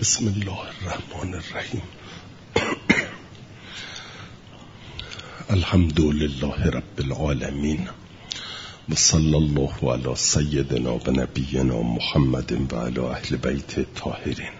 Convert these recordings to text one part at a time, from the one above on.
بسم الله الرحمن الرحیم. الحمد لله رب العالمین و صلی الله علی سیدنا و نبینا محمد و علی اهل بیت الطاهرین.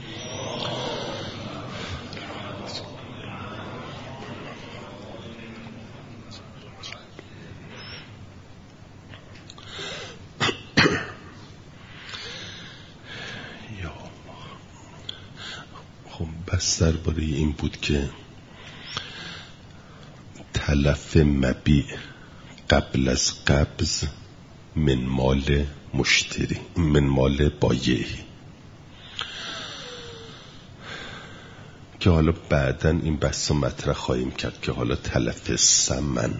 بس درباره این بود که تلف مبیع قبل از قبض من مال مشتری، من مال بایعی، که حالا بعداً این بحث رو مطرح خواهیم کرد که حالا تلف ثمن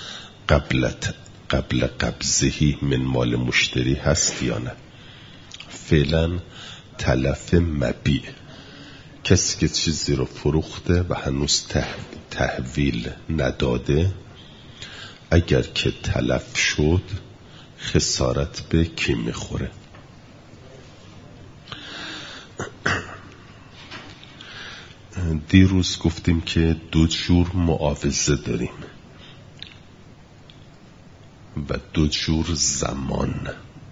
قبل قبضهی من مال مشتری هست یا نه. فعلا تلف مبیع، کسی که چیزی رو فروخته و هنوز تحویل نداده، اگر که تلف شد خسارت به کی میخوره؟ دیروز گفتیم که دو جور معاوضه داریم و دو جور زمان.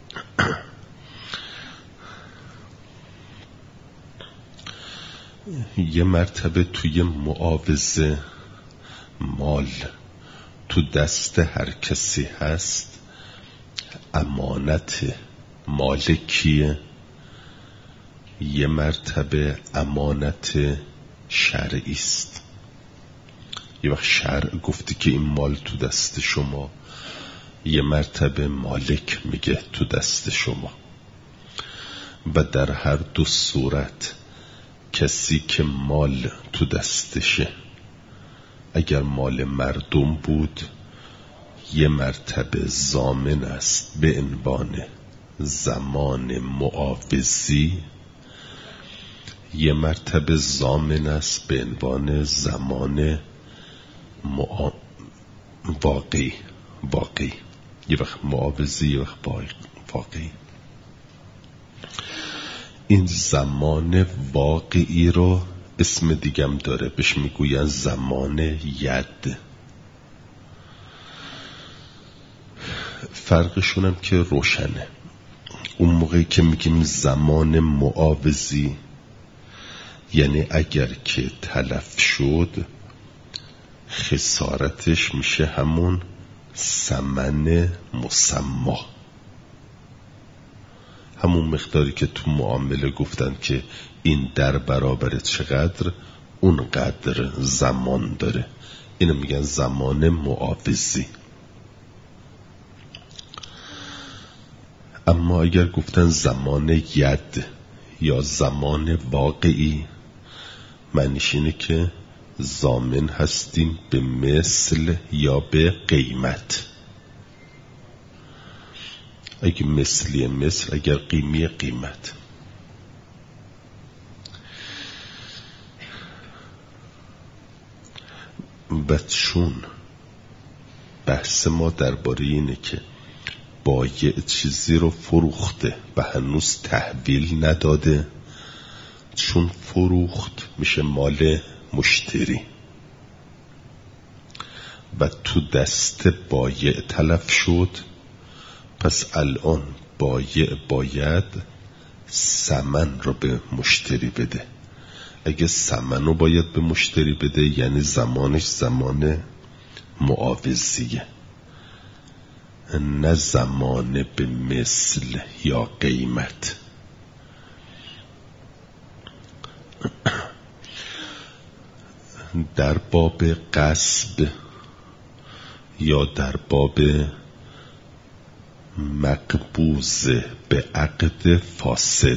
یه مرتبه توی معاوضه مال تو دست هر کسی هست، امانت مال کیه؟ یه مرتبه امانت شرعی است. یه وقت شرع گفتی که این مال تو دست شما، یه مرتبه مالک میگه تو دست شما. و در هر دو صورت کسی که مال تو دستشه، اگر مال مردم بود یه مرتبه ضامن است به عنوان زمان معاوضی، یه مرتبه ضامن است به عنوان زمان واقعی. یه وقت معاوضی، یه وقت واقعی. این زمان واقعی رو اسم دیگم داره، بهش میگوین زمان ید. فرقشون هم که روشنه. اون موقعی که میگیم زمان معاوضی، یعنی اگر که تلف شد خسارتش میشه همون ثمن مسمی، همون مقداری که تو معامله گفتن که این در برابر چقدر، اون قدر زمان داره. اینو میگن زمان معاوضی. اما اگر گفتن زمان ید یا زمان واقعی، معنیش اینه که ضامن هستیم به مثل یا به قیمت. اگه مثلی مثل، اگر قیمی قیمت. و چون بحث ما درباره اینه که بایع چیزی رو فروخته و هنوز تحویل نداده، چون فروخت میشه مال مشتری و تو دست بایع تلف شد، پس الان بایع باید ثمن رو به مشتری بده. اگه ثمن رو باید به مشتری بده، یعنی زمانش زمان معاوضیه، نه زمان به مثل یا قیمت. در باب غصب یا در باب مقبوض به عقد فاسد،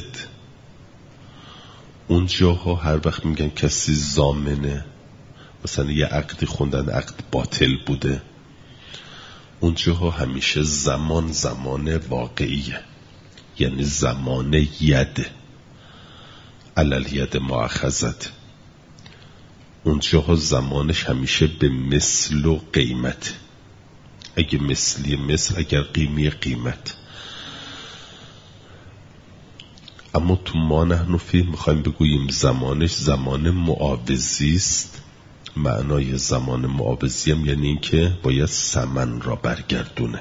اونجاها هر وقت میگن کسی ضامنه، مثلا یه عقدی خوندن عقد باطل بوده، اونجاها همیشه زمان واقعیه، یعنی زمان ید علل ید مؤخذت. اونجاها زمانش همیشه به مثل و قیمت. اگه مثلی مثل، اگر قیمی قیمت. اما تو ما نحن فی میخوایم بگوییم زمانش زمان معاوضی است. معنای زمان معاوضی هم یعنی این که باید سمن را برگردونه.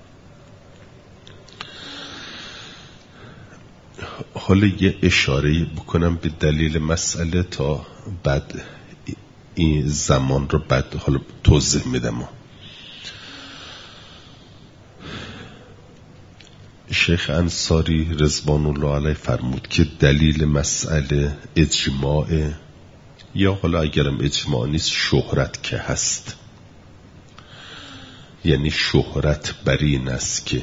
حالا یه اشاره بکنم به دلیل مسئله تا بعد این زمان رو بعد حالا توضیح میدم. شیخ انصاری رضوان الله علیه فرمود که دلیل مسئله اجماع، یا حالا اگرم اجماع نیست شهرت که هست. یعنی شهرت بر این است که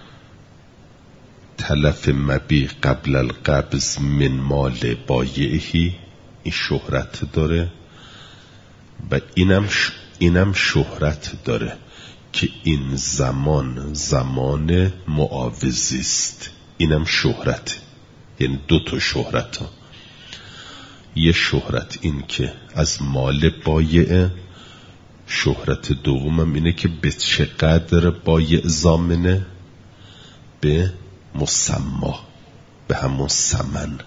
تلف مبیع قبل القبض من مال بایعهی، این شهرت داره و اینم شهرت داره که این زمان معاوضی است. اینم شهرت، یعنی دو تا شهرت ها. یه شهرت این که از مال بایعه، شهرت دومم اینه که به چه قدر بایع ضامنه، به مسما، به همون ثمن.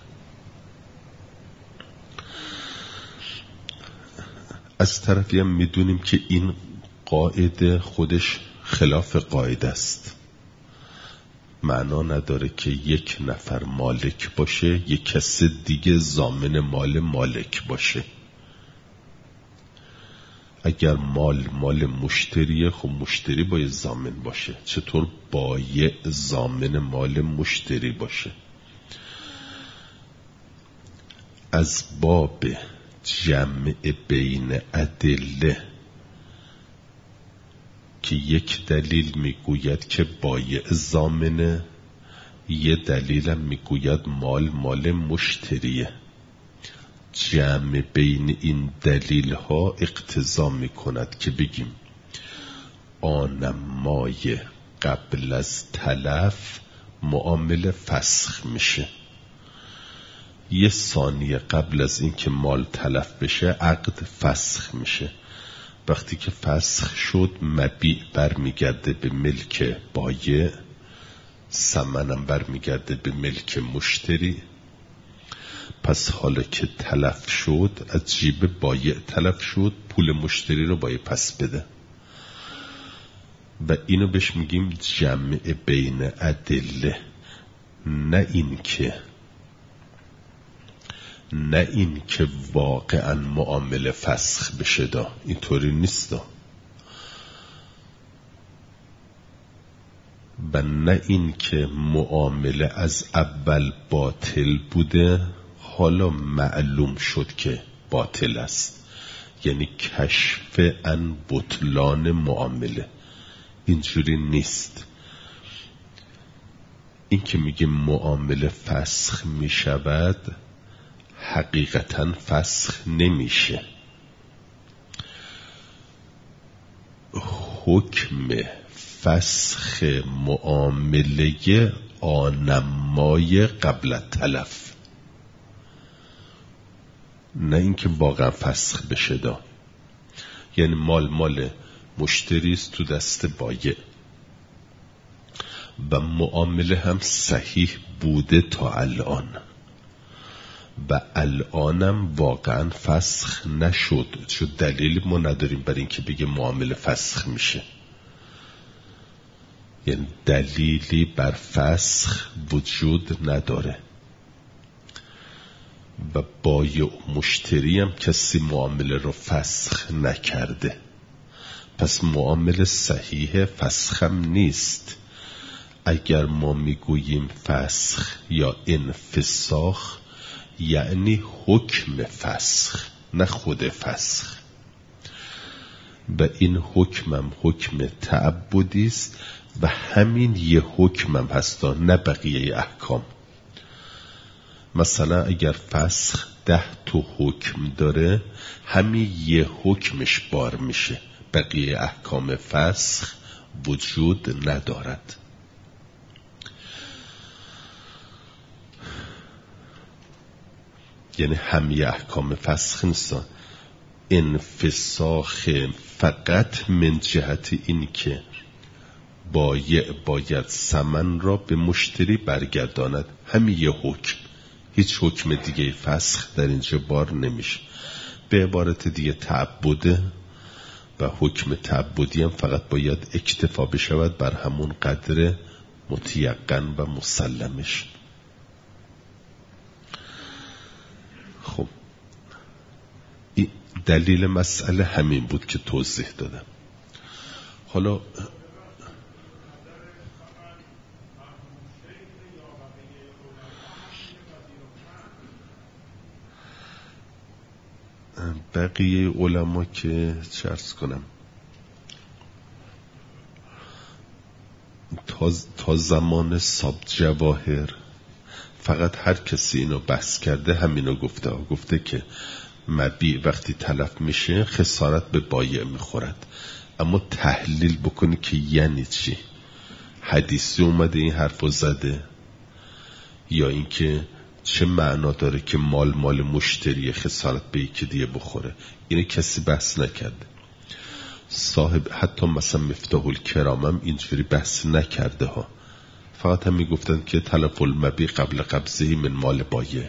از طرفی هم میدونیم که این قاعده خودش خلاف قاعده است. معنا نداره که یک نفر مالک باشه یک کس دیگه ضامن مال مالک باشه. اگر مال مشتریه، خب مشتری باید ضامن باشه. چطور بایع ضامن مال مشتری باشه؟ از باب جمع بین ادله که یک دلیل میگوید که بایع ضامنه، یه دلیلم میگوید مال مشتریه. جمع بین این دلیل ها اقتضا میکند که بگیم آن مای قبل از تلف معامله فسخ میشه. یه ثانیه قبل از این که مال تلف بشه عقد فسخ میشه. وقتی که فسخ شد مبیع برمیگرده به ملک بایع، ثمنم برمیگرده به ملک مشتری. پس حالا که تلف شد، از جیب بایع تلف شد، پول مشتری رو باید پس بده و اینو بهش میگیم جمع بین ادله. نه این که واقعا معامله فسخ بشه، اینطوری نیست و نه این که معامله از اول باطل بوده حالا معلوم شد که باطل است، یعنی کشف عن بطلان معامله. اینجوری نیست. این که میگه معامله فسخ میشود حقیقتا فسخ نمیشه. حکم فسخ معامله آنمای قبل تلف، نه اینکه واقعا فسخ بشه یعنی مال مشتری است تو دست بایع و معامله هم صحیح بوده تا الان و الانم واقعا فسخ نشد، چون دلیلی ما نداریم برای اینکه بگه معامله فسخ میشه. یعنی دلیلی بر فسخ وجود نداره و بایع و مشتری هم کسی معامله رو فسخ نکرده. پس معامله صحیح، فسخ هم نیست. اگر ما میگوییم فسخ یا انفساخ یعنی حکم فسخ، نه خود فسخ. و این حکمم حکم تعبدی است و همین یه حکمم هست، نه بقیه احکام. مثلا اگر فسخ 10 تا حکم داره، همین یه حکمش بار میشه، بقیه احکام فسخ وجود ندارد. یعنی همه احکام فسخ نیستن. انفساخ فقط من جهت این که بایع باید ثمن را به مشتری برگرداند. همین یه حکم، هیچ حکم دیگه فسخ در اینجا بار نمیشه. به عبارت دیگه تعبده و حکم تعبدی هم فقط باید اکتفا بشود بر همون قدر متیقن و مسلمش. خب این دلیل مسئله همین بود که توضیح دادم. حالا بقیه علما که چرس کنم تا زمان ساب جواهر فقط هر کسی اینو بحث کرده همینو گفته که مبیع وقتی تلف میشه خسارت به بایع میخورد. اما تحلیل بکنی که یعنی چی، حدیثی اومده این حرفو زده یا اینکه چه معنا داره که مال مشتری خسارت به یکی دیگه بخوره، اینه کسی بحث نکرده. صاحب حتی مثلا مفتاح الکرام هم اینجوری بحث نکرده ها، فقط هم میگفتن که تلف المبیع قبل قبضه من مال بایع.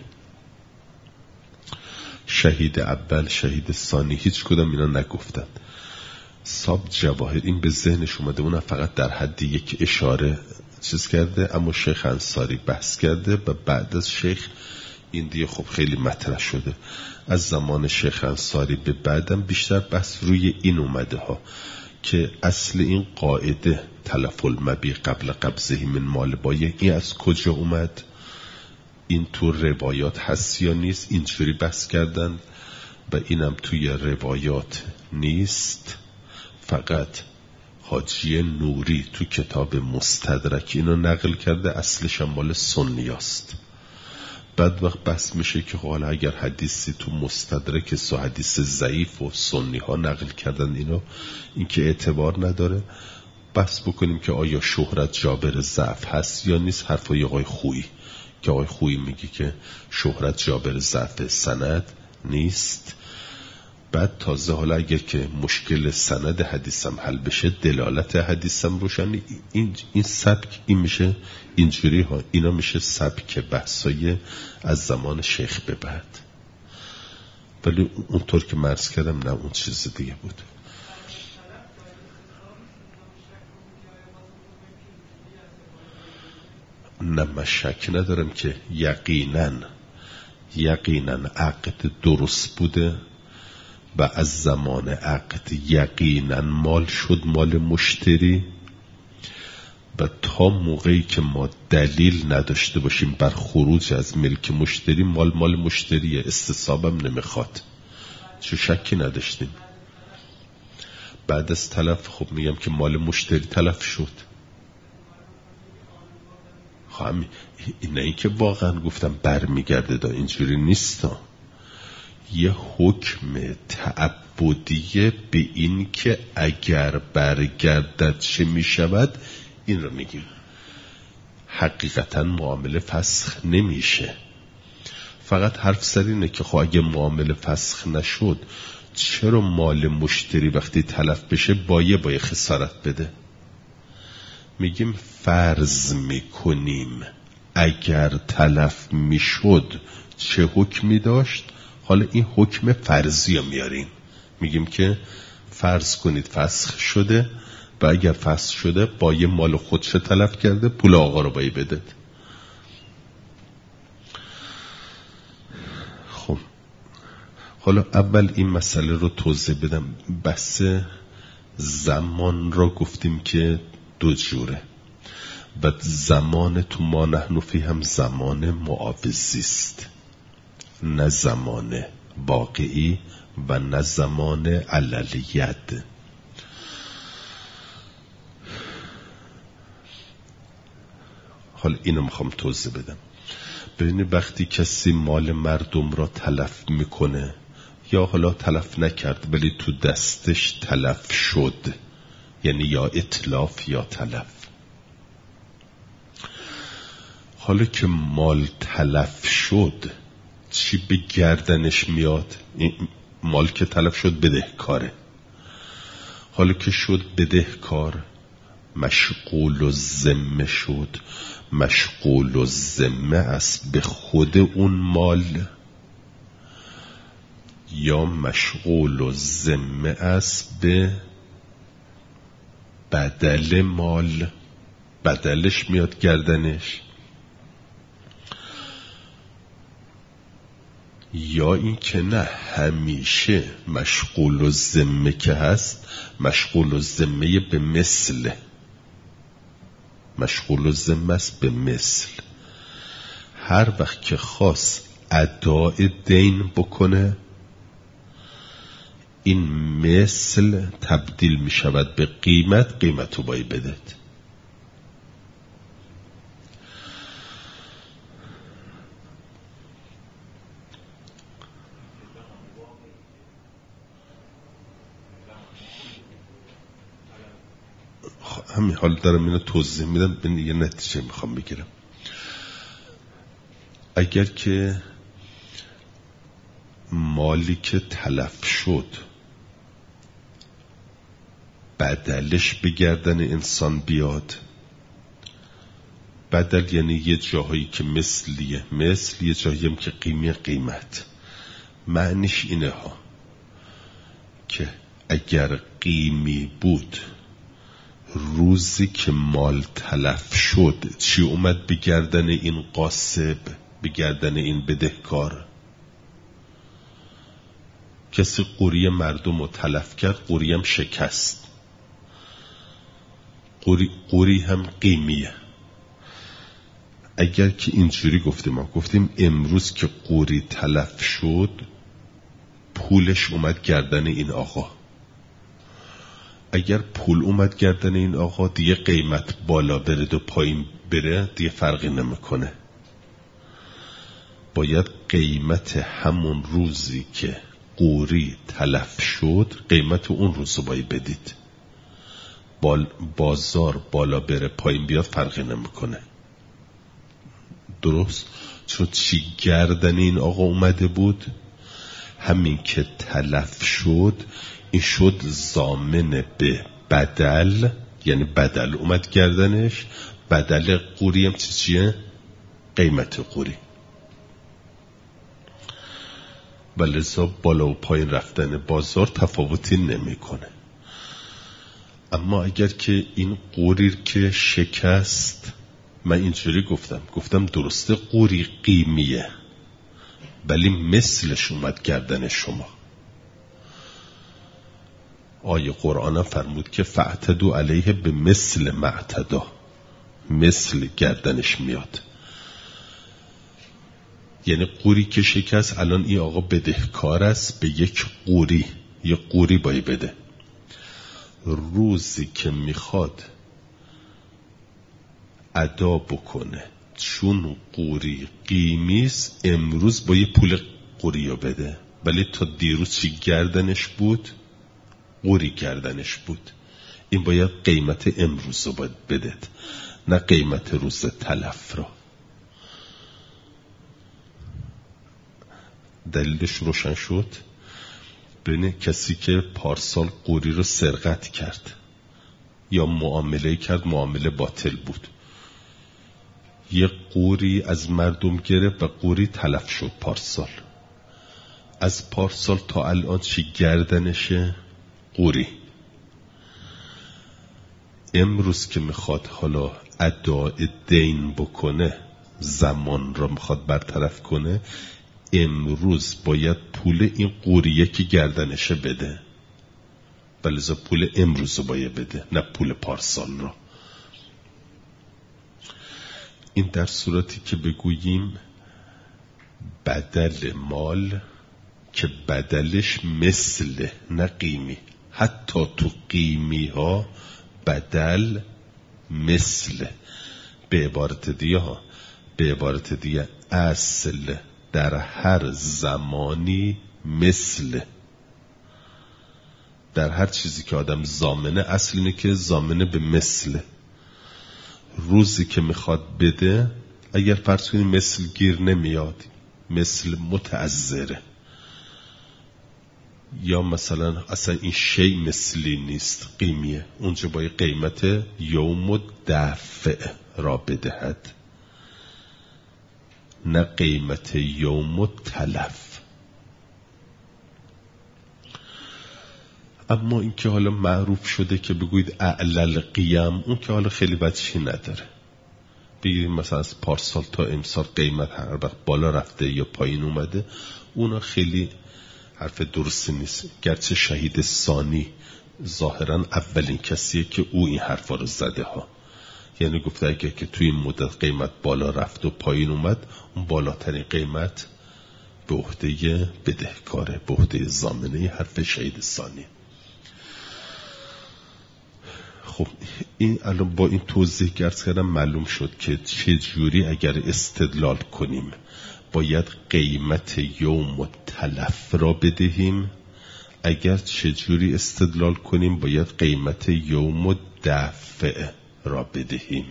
شهید اول شهید ثانی هیچ کدام اینا نگفتن. ساب جواهر این به ذهنش اومده، اونم فقط در حد یک اشاره چیز کرده، اما شیخ انصاری بحث کرده و بعد از شیخ این دیگه خب خیلی مطرح شده. از زمان شیخ انصاری به بعدم بیشتر بحث روی این اومده ها که اصل این قاعده تلف المبیع قبل قبضه من مال بایع این از کجا اومد، این تو روایات هست یا نیست، اینجوری بحث کردن و اینم توی روایات نیست. فقط حاجی نوری تو کتاب مستدرک اینو نقل کرده، اصلش هم مال سنیاست. بعد وقت بحث میشه که حالا اگر حدیثی تو مستدرک سو حدیث ضعیف و سنی ها نقل کردن اینو، این که اعتبار نداره. بحث بکنیم که آیا شهرت جابر ضعف هست یا نیست. حرفای آقای خویی که آقای خویی میگه که شهرت جابر ضعف سند نیست. بعد تازه حالا اگر که مشکل سند حدیثم حل بشه دلالت حدیثم روشن. این سبک این میشه اینجوری ها، اینا میشه سبک بحثای از زمان شیخ به بعد. ولی اونطور که مرز کردم نه، اون چیز دیگه بود. نه من شک ندارم که یقینا عقد درست بوده و از زمان عقد یقینا مال شد مال مشتری و تا موقعی که ما دلیل نداشته باشیم بر خروج از ملک مشتری، مال مشتریه، استصحابم نمیخواد، چه شکی نداشتیم. بعد از تلف خب میگم که مال مشتری تلف شد. اینه که واقعا گفتم برمیگرده دا، اینجوری نیستا. یه حکم تعبدیه به این که اگر برگردد چه میشود، این رو میگیم. حقیقتا معامله فسخ نمیشه. فقط حرف سر اینه که خب اگه معامله فسخ نشد چرا مال مشتری وقتی تلف بشه باید خسارت بده؟ میگیم فرض میکنیم اگر تلف میشد چه حکمی داشت. حالا این حکم فرضی رو میاریم، میگیم که فرض کنید فسخ شده و اگر فسخ شده باید مال خودش تلف کرده، پول آقا رو باید بده. خب حالا اول این مسئله رو توضیح بدم. بحث زمان را گفتیم که دو جوره و زمان تو ما نحن فی هم زمان معاوضی است، نه زمان واقعی و نه زمان عللیت. حالا اینو میخوام توضیح بدم. ببینید وقتی کسی مال مردم را تلف میکنه یا حالا تلف نکرد ولی تو دستش تلف شد، یعنی یا اتلاف یا تلف. حالا که مال تلف شد چی به گردنش میاد؟ این مال که تلف شد بدهکاره. حالا که شد بدهکار مشغول الذمه شد، مشغول الذمه است به خود اون مال، یا مشغول الذمه است به بدل مال، بدلش میاد گردنش، یا این که نه همیشه مشغول الذمه که هست مشغول الذمه به مثل، مشغول الذمه است به مثل. هر وقت که خواست اداء دین بکنه این مثل تبدیل می شود به قیمت، قیمتو باید بدهد. همین حال دارم اینو توضیح میدم، به یه نتیجه میخوام بگیرم. اگر که مالی که تلف شد بدلش به گردن انسان بیاد، بدل یعنی یه جاهایی که مثلیه مثل، یه جایی هم که قیمه قیمت، معنیش اینه ها که اگر قیمی بود روزی که مال تلف شد چی اومد به گردن این قاسب، به گردن این بدهکار؟ کسی قوری مردم رو تلف کرد، قوری هم شکست، قوری هم قیمیه. اگر که اینجوری گفتیم امروز که قوری تلف شد پولش اومد گردن این آقا، اگر پول اومد گردن این آقا دیگه قیمت بالا برد و پایین بره دیگه فرقی نمیکنه، باید قیمت همون روزی که قوری تلف شد قیمت اون روزو باید بدید. بازار بالا بره پایین بیاد فرقی نمیکنه، درست؟ چون چی گردن این آقا اومده بود؟ همین که تلف شد این شد ضامن به بدل، یعنی بدل اومد گردنش. بدل قوری هم چیه؟ قیمت قوری. ولذا بالا و پایین رفتن بازار تفاوتی نمیکنه. اما اگر که این قوری که شکست، من اینجوری گفتم درسته قوری قیمیه ولی مثلش اومد گردن شما. آیه قرآن فرمود که فاعتدوا علیه به مثل ما اعتدا، مثل گردنش میاد. یعنی قوری که شکست الان این آقا بدهکار است به یک قوری، یک قوری باید بده. روزی که میخواد ادا بکنه چون قوری قیمیست امروز باید پول قوری رو بده، ولی تا دیروز چی گردنش بود؟ قوری گردنش بود. این باید قیمت امروز رو باید بده نه قیمت روز تلف را. دلیلش روشن شد؟ ببینه کسی که پارسال قوری رو سرقت کرد یا معامله کرد، معامله باطل بود، یه قوری از مردم گرفت و قوری تلف شد پارسال. از پارسال تا الان چی گردنشه؟ قوری. امروز که میخواد حالا اداء دین بکنه، زمان را میخواد برطرف کنه، امروز باید پول این قوریه که گردنشه بده، ولذا پول امروز رو باید بده نه پول پارسال را. این در صورتی که بگوییم بدل مال که بدلش مثل نه قیمی، حتی تو قیمی ها بدل مثل. به عبارت دیگه اصل در هر زمانی مثل. در هر چیزی که آدم ضامنه، اصل اینه که ضامنه به مثل. روزی که میخواد بده اگر فرض کنیم مثل گیر نمیاد، مثل متعذره، یا مثلا اصلا این شی مثلی نیست، قیمیه، اونجا باید قیمت یوم و دفع را بدهد، نه قیمت یوم و تلف. اما این که حالا معروف شده که بگوید اعلل قیم، اون که حالا خیلی بچی نداره. بگیریم مثلا از پارسال تا امسال قیمت هر وقت بالا رفته یا پایین اومده، اونا خیلی حرف درستی نیست. گرچه شهید ثانی ظاهرا اولین کسیه که او این حرفا رو زده ها، یعنی گفته اگه که توی این مدت قیمت بالا رفت و پایین اومد، اون بالاترین قیمت به عهده بدهکاره، به عهده ضامنه. حرف شهید ثانی. خب این الان با این توضیح گرد کردم معلوم شد که چه جوری اگر استدلال کنیم باید قیمت یوم و تلف را بدهیم، اگر چه جوری استدلال کنیم باید قیمت یوم و دفع را بدهیم.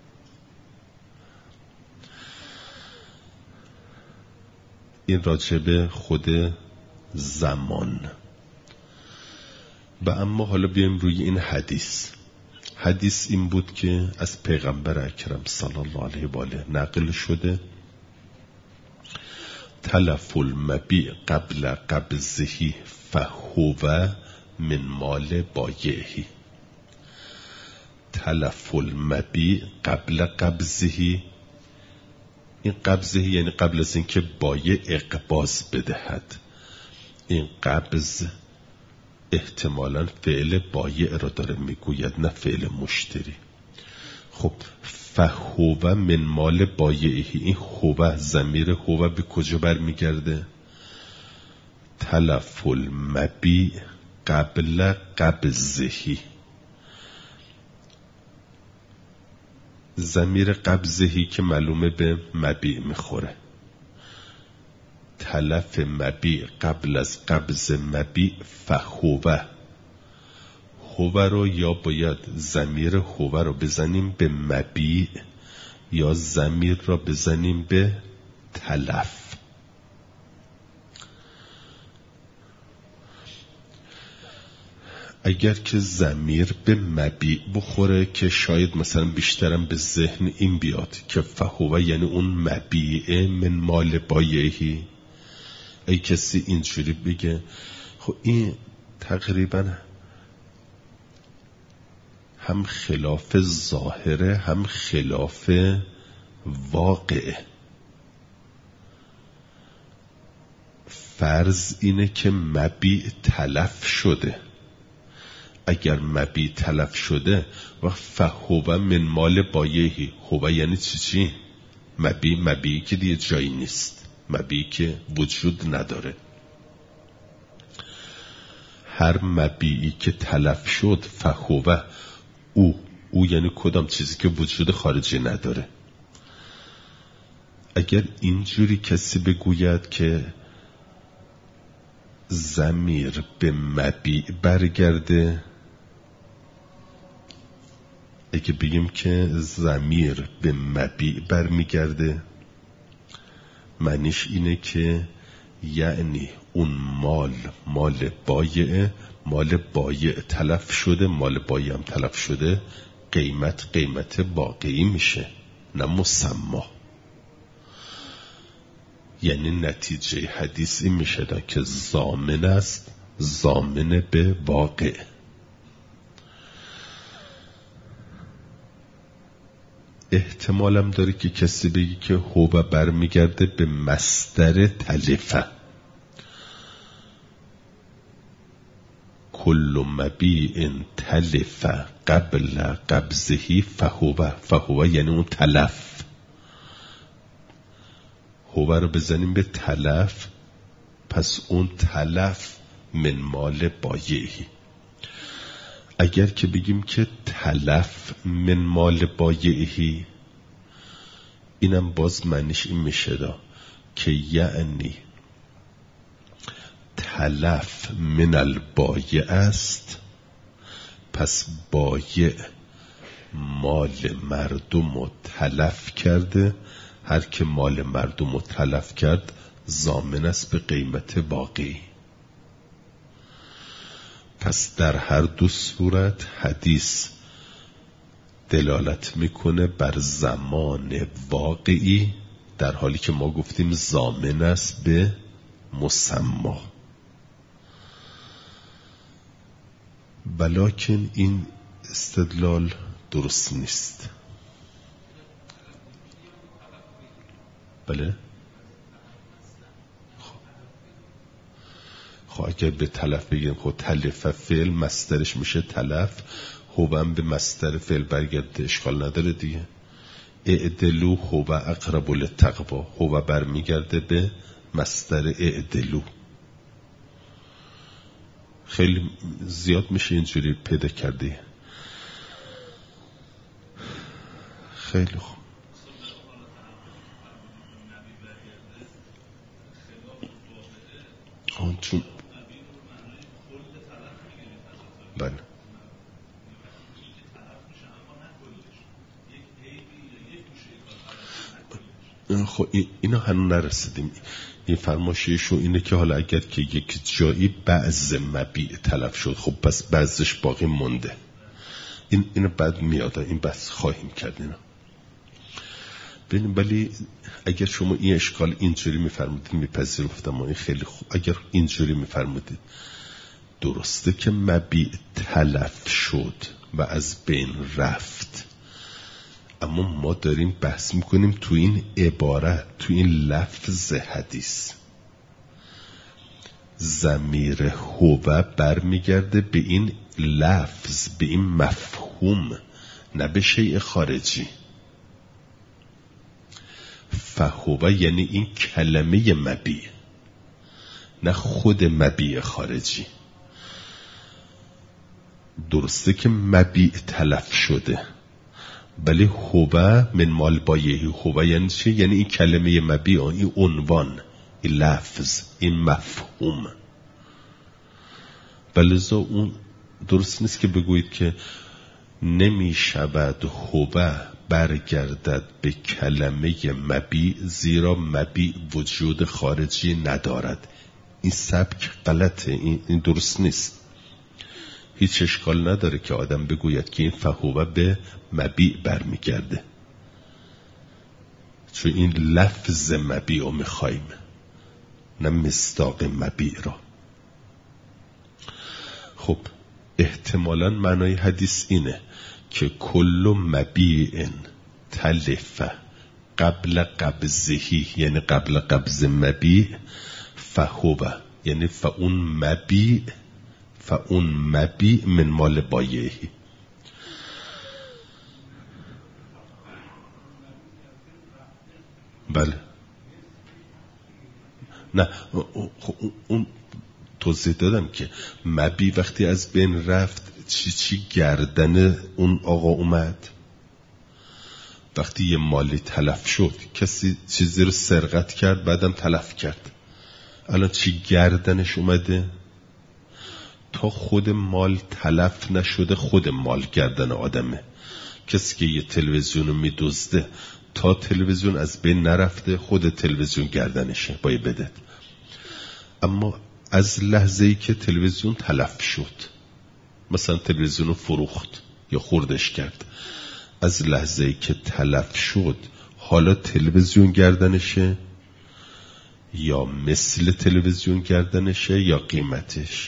این راجب خود زمان. و اما حالا بیایم روی این حدیث این بود که از پیغمبر اکرم صلی الله علیه و آله نقل شده تلف المبیع قبل قبضه فهو من مال بایعه. تلف المبیع قبل قبضه، این قبضه یعنی قبل از اینکه بایع اقباض بدهد. این قبض احتمالاً فعل بایع را داره میگوید، نه فعل مشتری. خب فهو من مال بایعه، این هو، ضمیر هو به کجا برمیگرده؟ تلف المبیع قبل قبضه، ضمیر قبضهی که معلومه به مبیع میخوره. تلف مبیع قبل از قبض مبیع فهو رو یا باید ضمیر هو رو بزنیم به مبیع یا ضمیر را بزنیم به تلف. اگر که ضمیر به مبیع بخوره که شاید مثلا بیشترم به ذهن این بیاد که فهو یعنی اون مبیع من مال بایعه، ای کسی اینجوری بگه، خب این تقریبا هم خلاف ظاهره هم خلاف واقعه. فرض اینه که مبیع تلف شده. اگر مبیع تلف شده و فهو من مال بایعه، هو یعنی چی؟ مبیعی که دیگه جایی نیست، مبیعی که وجود نداره. هر مبیعی که تلف شد فهو، او یعنی کدام چیزی که وجود خارجی نداره. اگر اینجوری کسی بگوید که ضمیر به مبیع برگرده، اگه بگیم که ضمیر به مبیع برمیگرده، معنیش اینه که یعنی اون مال بایعه، مال بایع تلف شده، مال بایع هم تلف شده، قیمت واقعی میشه نه مسما. یعنی نتیجه حدیث این میشه که ضامن است، ضامن به واقع. احتمالم داره که کسی بگی که هو برمیگرده به مصدر تلفه. کل مبیع تلف قبل قبضه فهو یعنی اون تلف. هو رو بزنیم به تلف، پس اون تلف من مال بایعه. اگر که بگیم که تلف من مال بایعه، اینم باز معنیش این میشه که یعنی تلف من البایع است، پس بایع مال مردم رو تلف کرده. هر که مال مردم رو تلف کرد ضامن است به قیمت باقی. پس در هر دو صورت حدیث دلالت میکنه بر زمان واقعی، در حالی که ما گفتیم ضامن است به مسما. ولکن این استدلال درست نیست. بله؟ خب اگر به تلف بگیم، خب تلف فعل مصدرش میشه تلف، هوبم به مصدر فعل برگرده، اشکال نداره دیگه. اعدلو هو اقرب للتقوا، هو برمیگرده به مصدر اعدلو. خیلی زیاد میشه اینجوری پیدا کرده. خیلی خوب. چون بله خب اینا هنوز نرسیدیم. این فرمایششون اینه که حالا اگر که یک جایی بعض مبیع تلف شد، خب بس بعضش باقی مونده. اینو بعد میاد، این بس خواهیم کرد اینا. ولی اگر شما این اشکال اینجوری میفرمودید میپذیرفتم، این خیلی خوب. اگر اینجوری میفرمودید درسته که مبیع تلف شد و از بین رفت، اما ما داریم بحث میکنیم تو این عبارت، تو این لفظ حدیث ضمیر هو برمیگرده به این لفظ، به این مفهوم، نه به شیء خارجی. فهو یعنی این کلمه مبیع، نه خود مبیع خارجی. درسته که مبیع تلف شده، ولی هو من مال بایهی. هو یعنی چی؟ یعنی این کلمه مبیع، این عنوان، این لفظ، این مفهوم. بلذا اون درست نیست که بگویید که نمی شود هو برگردد به کلمه مبیع، زیرا مبیع وجود خارجی ندارد. این سبک غلطه، این درست نیست. هیچ اشکال نداره که آدم بگوید که این فهوه به مبیع برمیگرده، چون این لفظ مبیع رو میخواییم، نه مصداق مبیع را. خب احتمالاً معنای حدیث اینه که کل مبیع تلف قبل قبضهی، یعنی قبل قبض مبیع، فهوه یعنی فاون مبیع من مال بایهی. بله نه اون توضیح دادم که مبیع وقتی از بین رفت چی گردن اون آقا اومد. وقتی یه مالی تلف شد، کسی چیزی رو سرقت کرد بعدم تلف کرد، الان چی گردنش اومده؟ تا خود مال تلف نشده خود مال گردن آدمه. کسی که یه تلویزیون رو میدزده تا تلویزیون از بین نرفته خود تلویزیون گردنشه، باید بده. اما از لحظه‌ای که تلویزیون تلف شد، مثلا تلویزیون رو فروخت یا خوردش کرد، از لحظه‌ای که تلف شد حالا تلویزیون گردنشه یا مثل تلویزیون گردنشه یا قیمتش.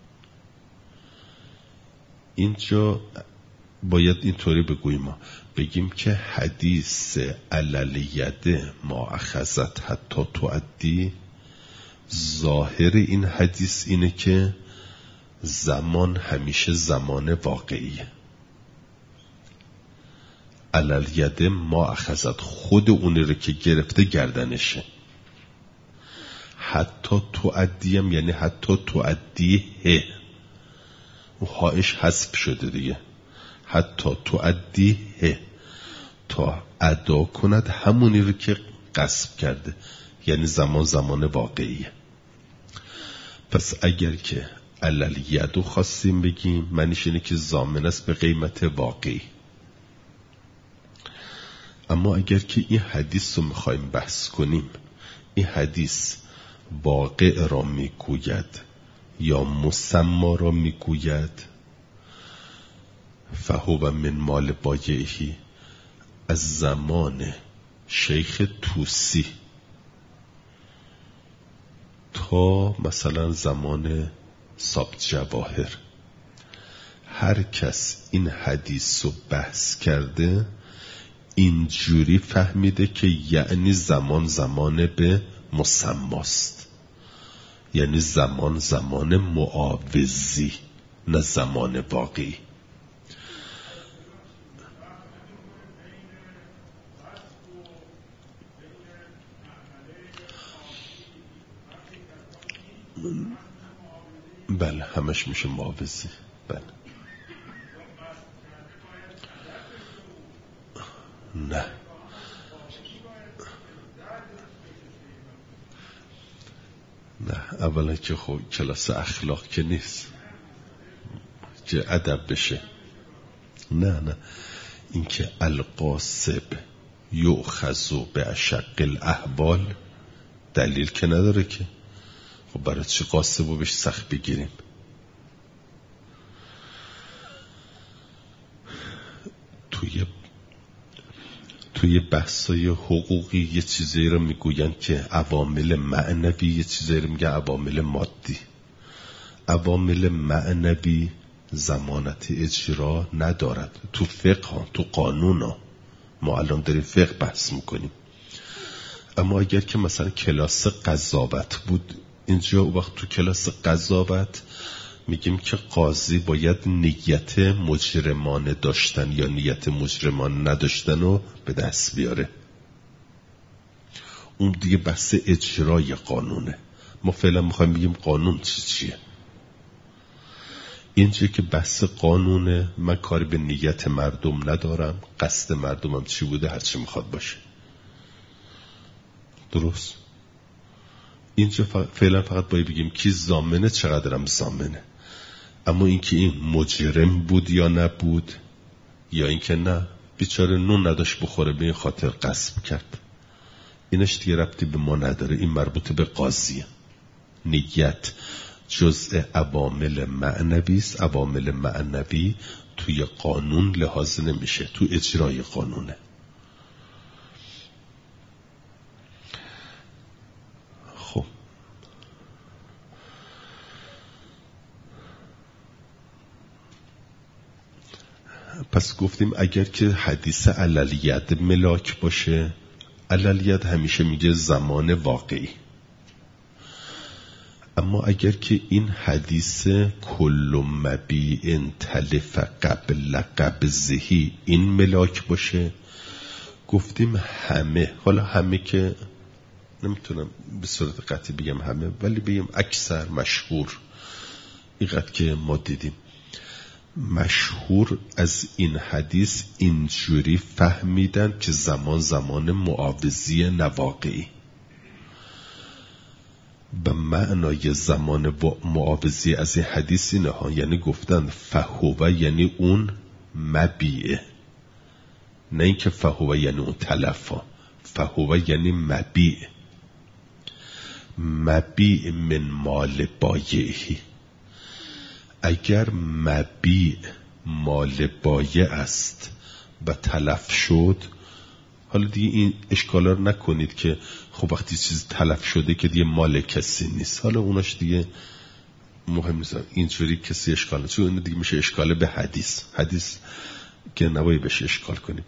اینجا باید اینطوری بگوییم، بگیم که حدیث علیه ما اخذت حتی تعدی، ظاهر این حدیث اینه که زمان همیشه زمان واقعیه. علیه ما اخذت خود اونی رو که گرفته گردنشه. حتی تعدیم یعنی حتی تعدیه، و هایش حذف شده دیگه. حتی تعدیه، تا ادا کند همونی رو که غصب کرده، یعنی زمان واقعیه. پس اگر که علیه خواستیم بگیم، معنیش اینه که ضامن است به قیمت واقعی. اما اگر که این حدیث رو میخوایم بحث کنیم، این حدیث واقع را میگوید یا مسما را میگوید فهو من مال بایعه از زمان شیخ توسی تا مثلا زمان سابت جواهر، هر کس این حدیث رو بحث کرده اینجوری فهمیده که یعنی زمان به مسماست، یعنی زمان معاوضی، نه زمان واقعی. بله همش میشه معاوضی. بله نه اولا که خب کلاس اخلاق که نیست که ادب بشه. نه این که القاسب یؤخذ به اشق الاحوال دلیل که نداره که. خب برای چی قاسب رو بهش سخت بگیریم؟ توی بحثای حقوقی یه چیزایی رو میگوین که عوامل معنوی، یه چیزایی رو میگن عوامل مادی. عوامل معنوی ضمانت اجرا ندارد. تو فقه تو قانون ما الان داریم فقه بحث میکنیم، اما اگر که مثلا کلاس قضاوت بود اینجا، وقت تو کلاس قضاوت میگیم که قاضی باید نیت مجرمانه داشتن یا نیت مجرمانه نداشتن رو به دست بیاره. اون دیگه بحث اجرای قانونه. ما فعلا میخوایم بگیم قانون چیه. اینجا که بحث قانونه، من کاری به نیت مردم ندارم، قصد مردمم چی بوده هرچی میخواد باشه. درست؟ اینجا فعلا فقط باید بگیم کی ضامنه، چقدرم ضامنه. اما اینکه این مجرم بود یا نبود، یا اینکه نه بیچاره نون نداشت بخوره به این خاطر غصب کرد، اینش دیگه ربطی به ما نداره. این مربوط به قاضیه. نیت جزء عوامل معنوی است. عوامل معنوی توی قانون لحاظ نمیشه، تو اجرای قانونه. خب پس گفتیم اگر که حدیث علالید ملاک باشه، علالید همیشه میگه زمان واقعی. اما اگر که این حدیث کل مبیع تلف قبل قبضه این ملاک باشه، گفتیم همه، حالا همه که نمیتونم به صورت قطعی بگم همه، ولی بگم اکثر، مشهور، اینقدر که ما دیدیم مشهور از این حدیث اینجوری فهمیدن که زمان معاوضی نواقعی. به معنای زمان معاوضی از این حدیث اینه ها، یعنی گفتن فهوه یعنی اون مبیعه، نه اینکه فهوه یعنی اون تلفا. فهوه یعنی مبیع من مال بایعی. اگر مبیع مال بایع است و تلف شد، حالا دیگه این اشکالا رو نکنید که خب وقتی چیز تلف شده که دیگه مال کسی نیست، حالا اوناش دیگه مهم نیست. اینجوری کسی اشکال نیست، چون دیگه میشه اشکال به حدیث که نباید بشه اشکال کنیم.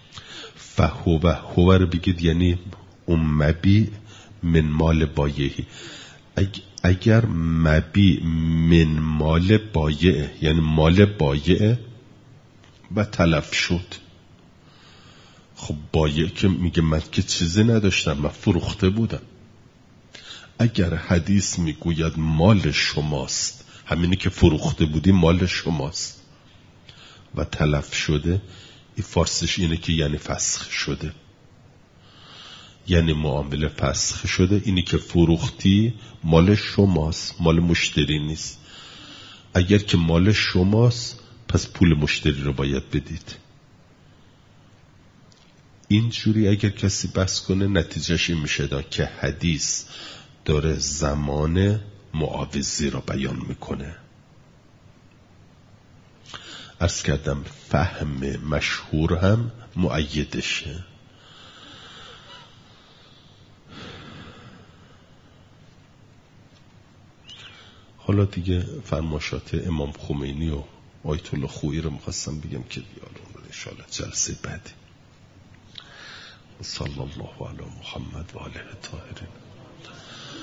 فهوه رو بگید یعنی اون مبیع من مال بایعی. اگر مبیع من مال بایع یعنی مال بایع و تلف شد، خب بایع که میگه من که چیزی نداشتم، من فروخته بودم. اگر حدیث میگوید مال شماست، همینی که فروخته بودی مال شماست و تلف شده، این فارسش اینه که یعنی فسخ شده، یعنی معامله فسخ شده. اینی که فروختی مال شماست، مال مشتری نیست. اگر که مال شماست پس پول مشتری رو باید بدید. اینجوری اگر کسی بحث کنه نتیجهش این میشه که حدیث داره زمان معاوضی را بیان میکنه. عرض کردم فهم مشهور هم مؤیدشه. حالا دیگه فرماشات امام خمینی و آیت الله خویی رو میخواستم بگم که دیالون رو انشاءالله جلسه بعدی. صلی الله علی محمد و آله الطاهرین.